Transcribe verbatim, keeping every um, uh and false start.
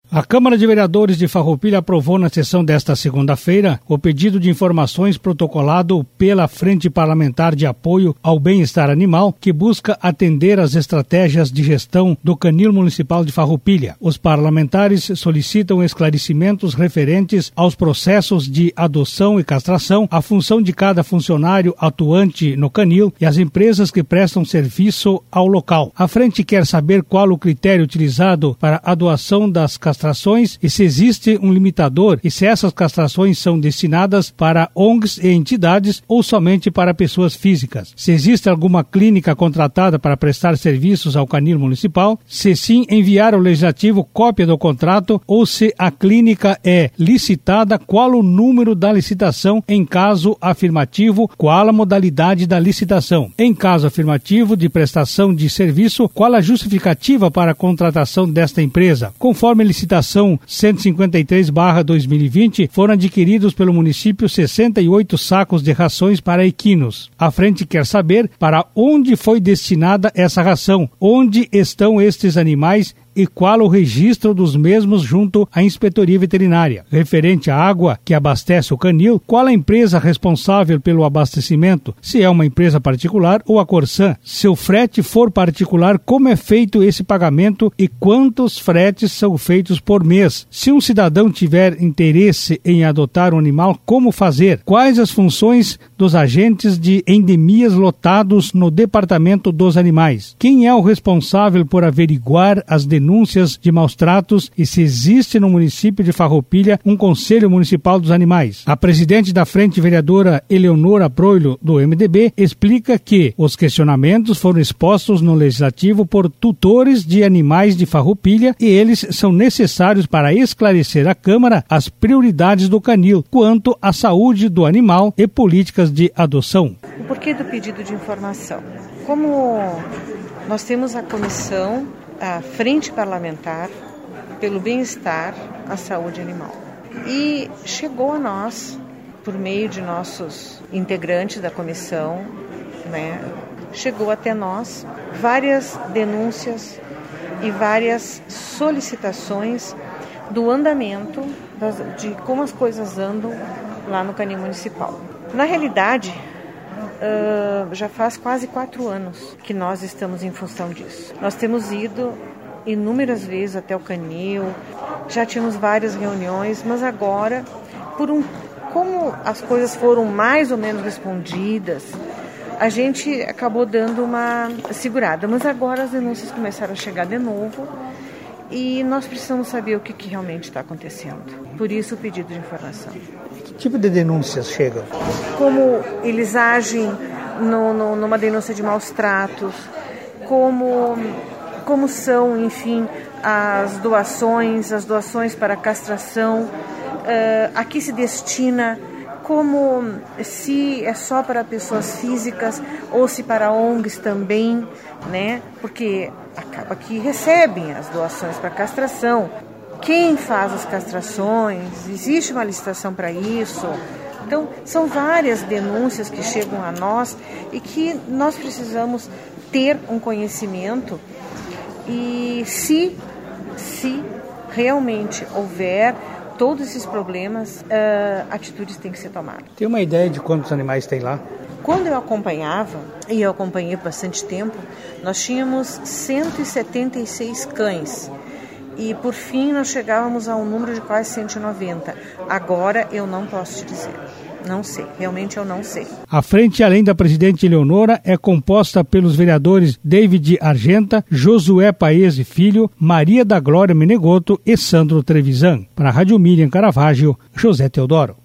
A Câmara de Vereadores de Farroupilha aprovou na sessão desta segunda-feira o pedido de informações protocolado pela Frente Parlamentar de Apoio ao Bem-Estar Animal, que busca atender às estratégias de gestão do Canil Municipal de Farroupilha. Os parlamentares solicitam esclarecimentos referentes aos processos de adoção e castração, a função de cada funcionário atuante no canil e as empresas que prestam serviço ao local. A frente quer saber qual o critério utilizado para a doação das castrações e se existe um limitador e se essas castrações são destinadas para O N Gs e entidades ou somente para pessoas físicas. Se existe alguma clínica contratada para prestar serviços ao canil municipal, se sim, enviar ao legislativo cópia do contrato ou se a clínica é licitada, qual o número da licitação, em caso afirmativo, qual a modalidade da licitação. Em caso afirmativo de prestação de serviço, qual a justificativa para a contratação desta empresa. Conforme licitação cento e cinquenta e três barra dois mil e vinte, foram adquiridos pelo município sessenta e oito sacos de rações para equinos. A frente quer saber para onde foi destinada essa ração, onde estão estes animais e qual o registro dos mesmos junto à Inspetoria Veterinária. Referente à água que abastece o canil, qual a empresa responsável pelo abastecimento, se é uma empresa particular ou a Corsan. Se o frete for particular, como é feito esse pagamento e quantos fretes são feitos por mês? Se um cidadão tiver interesse em adotar um animal, como fazer? Quais as funções dos agentes de endemias lotados no Departamento dos Animais? Quem é o responsável por averiguar as denúncias denúncias de maus tratos e se existe no município de Farroupilha um Conselho Municipal dos Animais. A presidente da frente, vereadora Eleonora Broilo, do M D B, explica que os questionamentos foram expostos no Legislativo por tutores de animais de Farroupilha e eles são necessários para esclarecer à Câmara as prioridades do canil quanto à saúde do animal e políticas de adoção. O porquê do pedido de informação? Como nós temos a comissão, a Frente Parlamentar pelo Bem-Estar à Saúde Animal. E chegou a nós, por meio de nossos integrantes da comissão, né, chegou até nós várias denúncias e várias solicitações do andamento, das, de como as coisas andam lá no canil municipal. Na realidade, Uh, já faz quase quatro anos que nós estamos em função disso. Nós temos ido inúmeras vezes até o canil, já tínhamos várias reuniões, mas agora, por um, como as coisas foram mais ou menos respondidas, a gente acabou dando uma segurada. Mas agora as denúncias começaram a chegar de novo e nós precisamos saber o que, que realmente está acontecendo. Por isso o pedido de informação. Que tipo de denúncias chegam? Como eles agem no, no, numa denúncia de maus tratos, como, como são, enfim, as doações, as doações para castração, uh, a que se destina, como se é só para pessoas físicas ou se para O N Gs também, né? Porque acaba que recebem as doações para castração. Quem faz as castrações? Existe uma licitação para isso? Então, são várias denúncias que chegam a nós e que nós precisamos ter um conhecimento e se, se realmente houver todos esses problemas, uh, atitudes têm que ser tomadas. Tem uma ideia de quantos animais tem lá? Quando eu acompanhava, e eu acompanhei por bastante tempo, nós tínhamos cento e setenta e seis cães. E por fim nós chegávamos a um número de quase cento e noventa. Agora eu não posso te dizer. Não sei, realmente eu não sei. A frente, além da presidente Eleonora, é composta pelos vereadores David Argenta, Josué Paese Filho, Maria da Glória Menegoto e Sandro Trevisan. Para a Rádio Miriam Caravaggio, José Teodoro.